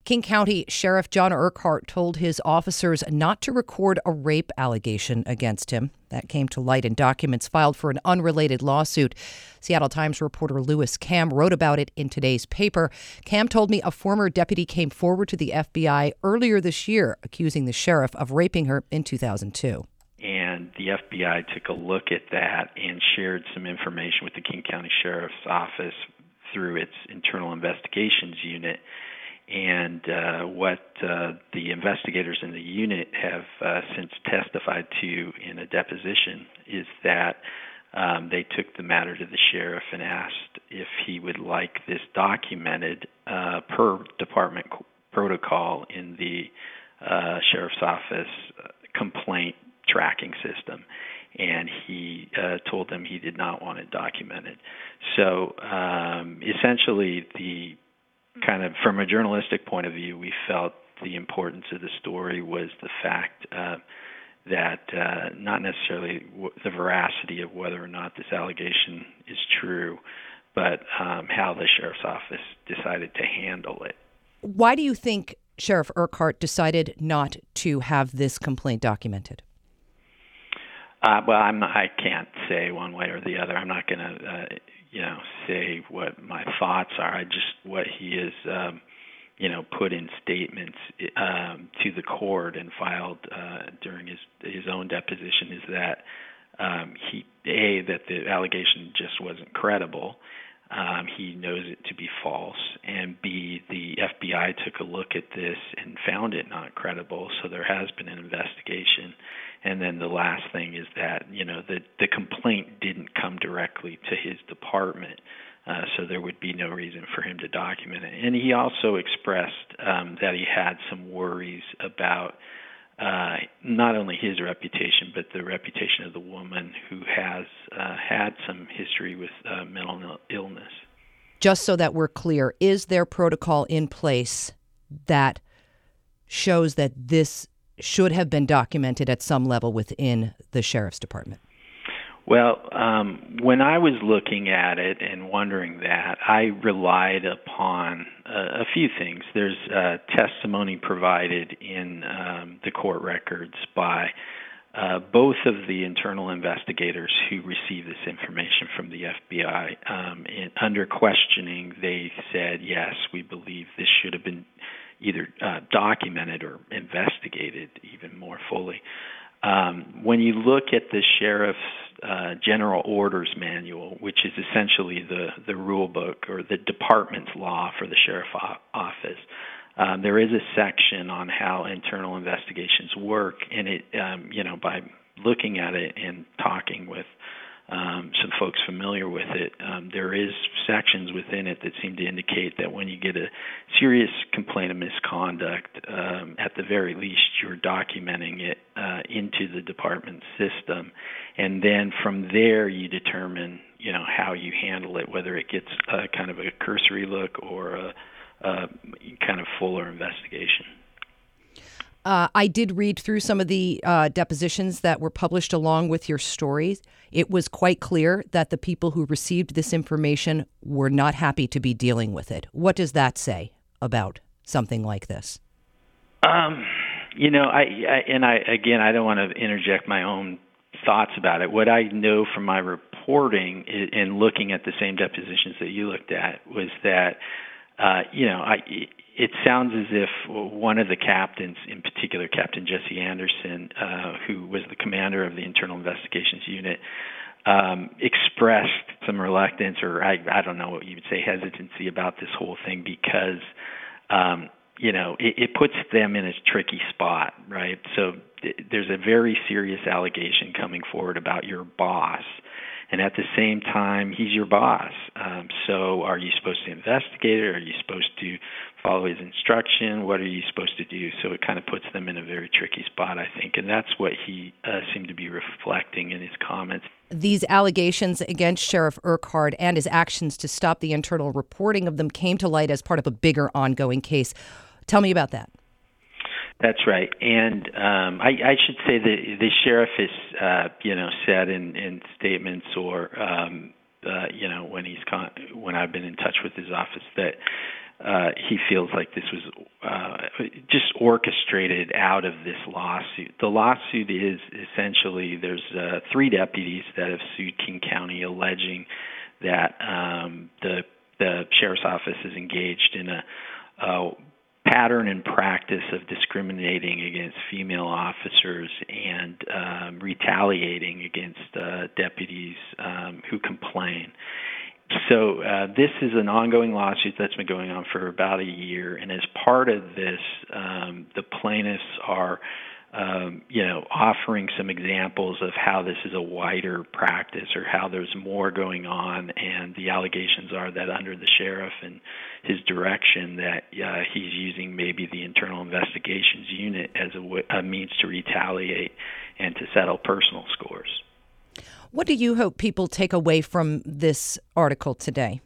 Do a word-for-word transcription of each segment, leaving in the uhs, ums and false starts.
King County Sheriff John Urquhart told his officers not to record a rape allegation against him. That came to light in documents filed for an unrelated lawsuit. Seattle Times reporter Louis Cam wrote about it in today's paper. Cam told me a former deputy came forward to the F B I earlier this year, accusing the sheriff of raping her in two thousand two. And the F B I took a look at that and shared some information with the King County Sheriff's Office through its internal investigations unit. And uh, what uh, the investigators in the unit have uh, since testified to in a deposition is that um, they took the matter to the sheriff and asked if he would like this documented uh, per department protocol in the uh, sheriff's office complaint tracking system. And he uh, told them he did not want it documented. So um, essentially, the kind of from a journalistic point of view, we felt the importance of the story was the fact uh, that uh, not necessarily w- the veracity of whether or not this allegation is true, but um, how the sheriff's office decided to handle it. Why do you think Sheriff Urquhart decided not to have this complaint documented? Uh, well, I'm not, I can't say one way or the other. I'm not going to, uh, you know, say what my thoughts are. I just what he is, um, you know, put in statements um, to the court and filed uh, during his his own deposition is that um, he a that the allegation just wasn't credible. Um, he knows it to be false, and B, the F B I took a look at this and found it not credible, so there has been an investigation. And then the last thing is that, you know, the, the complaint didn't come directly to his department, uh, so there would be no reason for him to document it. And he also expressed um, that he had some worries about uh, not only his reputation, but the reputation of the woman who has uh, had some history with uh, mental illness. Just so that we're clear, is there protocol in place that shows that this should have been documented at some level within the sheriff's department? Well, um, when I was looking at it and wondering that, I relied upon uh, a few things. There's uh, testimony provided in um, the court records by uh, both of the internal investigators who received this information from the F B I. Um, and under questioning, they said, yes, we believe this should have been either uh, documented or investigated even more fully. Um, when you look at the sheriff's uh, general orders manual, which is essentially the, the rule book or the department's law for the sheriff's office, um, there is a section on how internal investigations work, and it, um, you know, by looking at it and talking with Um, some folks familiar with it, um, there is sections within it that seem to indicate that when you get a serious complaint of misconduct, um, at the very least you're documenting it uh, into the department system, and then from there you determine, you know, how you handle it, whether it gets uh, kind of a cursory look or a, a kind of fuller investigation. Uh, I did read through some of the uh, depositions that were published along with your stories. It was quite clear that the people who received this information were not happy to be dealing with it. What does that say about something like this? Um, you know, I, I and I again, I don't want to interject my own thoughts about it. What I know from my reporting and looking at the same depositions that you looked at was that, uh, you know, I. It sounds as if one of the captains, in particular Captain Jesse Anderson, uh, who was the commander of the Internal Investigations Unit, um, expressed some reluctance, or I, I don't know what you would say, hesitancy about this whole thing because, um, you know, it, it puts them in a tricky spot, right? So th- there's a very serious allegation coming forward about your boss. And at the same time, he's your boss. Um, so are you supposed to investigate it? Are you supposed to follow his instruction? What are you supposed to do? So it kind of puts them in a very tricky spot, I think. And that's what he uh, seemed to be reflecting in his comments. These allegations against Sheriff Urquhart and his actions to stop the internal reporting of them came to light as part of a bigger ongoing case. Tell me about that. That's right, and um, I, I should say that the sheriff has, uh, you know, said in, in statements or, um, uh, you know, when he's con- when I've been in touch with his office that uh, he feels like this was uh, just orchestrated out of this lawsuit. The lawsuit is essentially there's uh, three deputies that have sued King County alleging that um, the the sheriff's office is engaged in a, a pattern and practice of discriminating against female officers and um, retaliating against uh, deputies um, who complain. So uh, this is an ongoing lawsuit that's been going on for about a year, and as part of this, um, the plaintiffs are, um, you know, offering some examples of how this is a wider practice or how there's more going on, and the allegations are that under the sheriff and his direction that uh, he's using maybe the internal investigations unit as a, w- a means to retaliate and to settle personal scores. What do you hope people take away from this article today?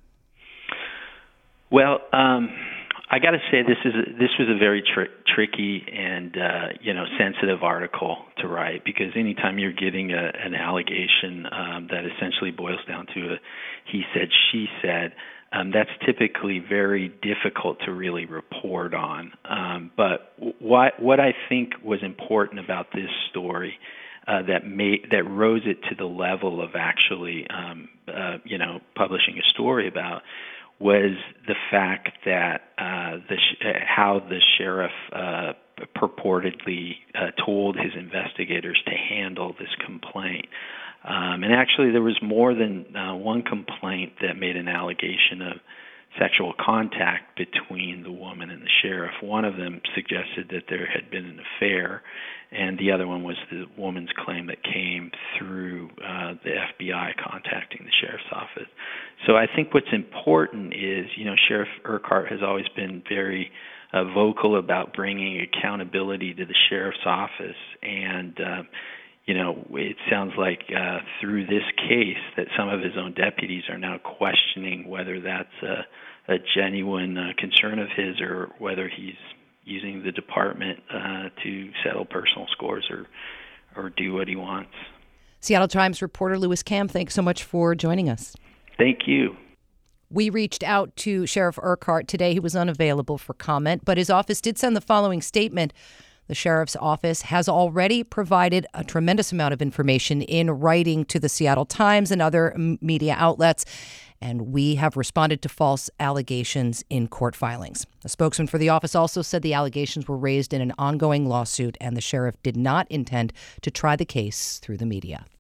Well, um, I got to say this is a, this was a very tr- tricky and uh, you know sensitive article to write, because anytime you're getting a, an allegation um, that essentially boils down to a he said, she said, um, that's typically very difficult to really report on. Um, but what what I think was important about this story Uh, that made that rose it to the level of actually, um, uh, you know, publishing a story about was the fact that uh, the sh- uh, how the sheriff uh, purportedly uh, told his investigators to handle this complaint. Um, and actually, there was more than uh, one complaint that made an allegation of sexual contact between the woman and the sheriff. One of them suggested that there had been an affair, and the other one was the woman's claim that came through uh, the F B I contacting the sheriff's office. So I think what's important is, you know, Sheriff Urquhart has always been very uh, vocal about bringing accountability to the sheriff's office, and uh, you know, it sounds like uh, through this case that some of his own deputies are now questioning whether that's a, a genuine uh, concern of his, or whether he's using the department uh, to settle personal scores or or do what he wants. Seattle Times reporter Louis Kamm, thanks so much for joining us. Thank you. We reached out to Sheriff Urquhart today. He was unavailable for comment, but his office did send the following statement. The sheriff's office has already provided a tremendous amount of information in writing to the Seattle Times and other media outlets, and we have responded to false allegations in court filings. A spokesman for the office also said the allegations were raised in an ongoing lawsuit, and the sheriff did not intend to try the case through the media.